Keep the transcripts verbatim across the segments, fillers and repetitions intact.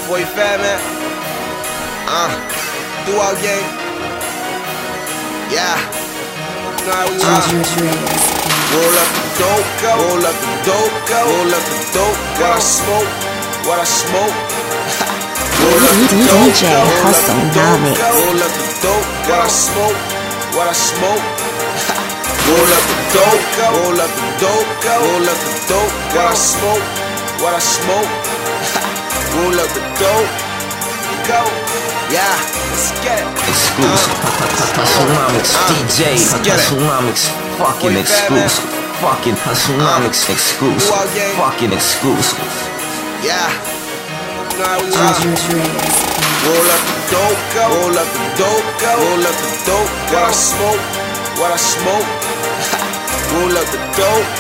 forty-five, man. Uh, throughout game. Yeah. You know how we rock. Roll up the dope, go. Roll up the dope, go. Roll up the dope, go. What I smoke, what I smoke. Roll up the dope, D J go. Hustle Namix. Roll up the dope, what I smoke, what I smoke. Roll up the dope, go. Roll up the dope, go. Roll up the dope, what I smoke, what I smoke. Roll up the dope, go. Yeah, let's get it. Exclusive. Hustle Namix. D J Hustle Namix. Fucking exclusive. Fucking Hustle Namix exclusive. Fucking exclusive. Yeah. You know how we rock. Roll up the dope, go. Roll up the dope, go. Roll up the dope, what I smoke, what I smoke. Roll up the dope,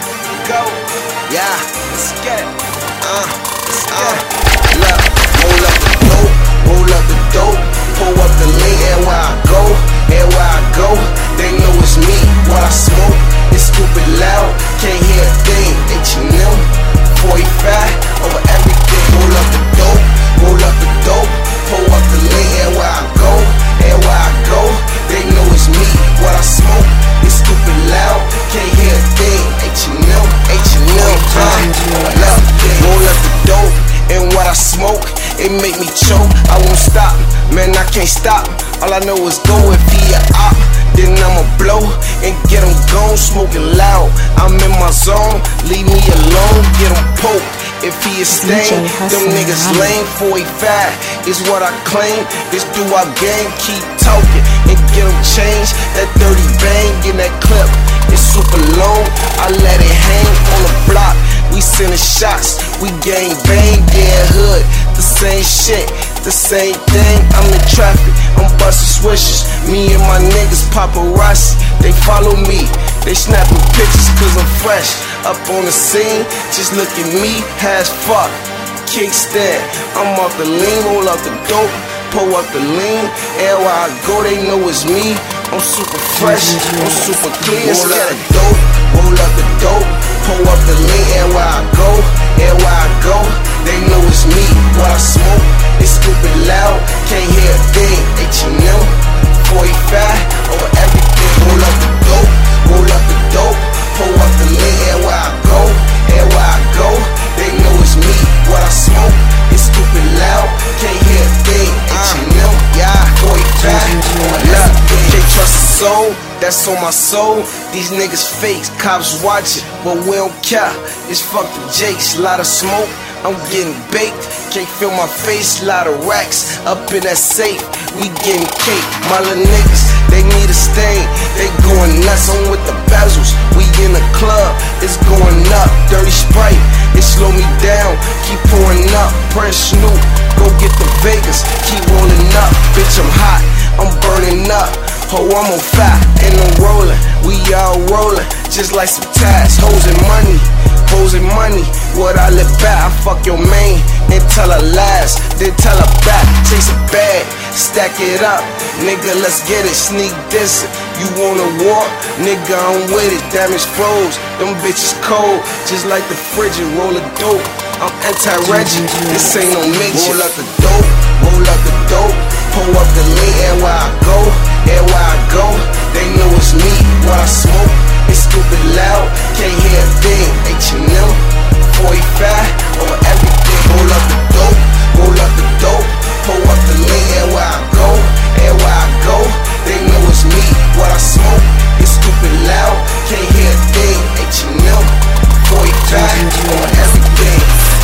go. Yeah, let's get it. Uh, let's get it. Look, roll up the dope, roll up the dope. Pull up the lean, everywhere I go, everywhere I go. They know it's me, what I smoke. It's stupid loud, can't hear a thing. H and M, forty-five over everything. Roll up the dope, roll up the dope. Pull up the lean, everywhere I go, everywhere I go. They know it's me, what I smoke. It's stupid loud, can't hear a thing. H and M, H and M, uh, look, roll up the dope. And what I smoke, it make me choke. I won't stop, man, I can't stop. All I know is go. If he a op, then I'ma blow and get him gone. Smoking loud, I'm in my zone. Leave me alone, get him poked. If he is stained, them niggas lame. Forty-five is what I claim. This do our game, keep talking and get him changed. That dirty bang in that clip, it's super long. I let it hang on the block. We sending shots, we gang bang, yeah, hood. The same shit, the same thing. I'm in traffic, I'm busting swishes. Me and my niggas paparazzi, they follow me. They snapping pictures cause I'm fresh. Up on the scene, just look at me, high as fuck. Kickstand, I'm off the lean, roll up the dope, pull up the lean. Everywhere I go, they know it's me. I'm super fresh, I'm super clean. Roll up the dope, roll up the dope. Pull up the lean, everywhere I go, everywhere I go. They know it's me, what I smoke. It's stupid loud, can't hear a thing. H and M, forty-five over everything. Roll up the dope, roll up the dope. Pull up the lean, everywhere I go, everywhere I go. They know it's me, what I smoke. It's stupid loud, can't hear a thing. H and M, yeah, forty-five over everything. Can't trust a soul, that's on my soul. These niggas fake, cops watching, but we don't care. It's fuck the Jakes, lot of smoke, I'm getting baked. Can't feel my face, lot of racks up in that safe. We getting cake, my little niggas, they need a stain. They going nuts, I'm with the bezels. We in the club, it's going up. Dirty Sprite, it slow me down. Keep pouring up, Prince Snoop, go get the Vegas. Keep rolling up, bitch I'm hot, I'm burning up. Oh, I'm on fire, and I'm rolling. We all rolling, just like some ties. Hoes and money, hoes and money. What I live back, I fuck your main and tell her lies, then tell her back. Chase a bag, stack it up. Nigga, let's get it, sneak this. You want a war? Nigga, I'm with it. Damage froze, them bitches cold. Just like the fridge, roll a dope. I'm anti-Reggie, this ain't no midget. Roll up the dope, roll up the dope. Pull up the lean, everywhere I go, everywhere I go. They know it's me, what I smoke. It's stupid loud, can't hear a thing. H and M, forty-five over everything. Roll up the dope, roll up the dope. Pull up the lean, everywhere I go, everywhere I go. They know it's me, what I smoke. It's stupid loud, can't hear a thing. H and M, forty-five over everything.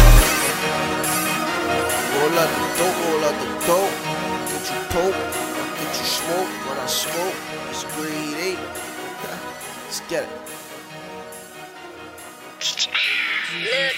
Roll up the dope, roll up the dope. Get you poke, get you smoke. What I smoke, it's grade eight. Let's get it.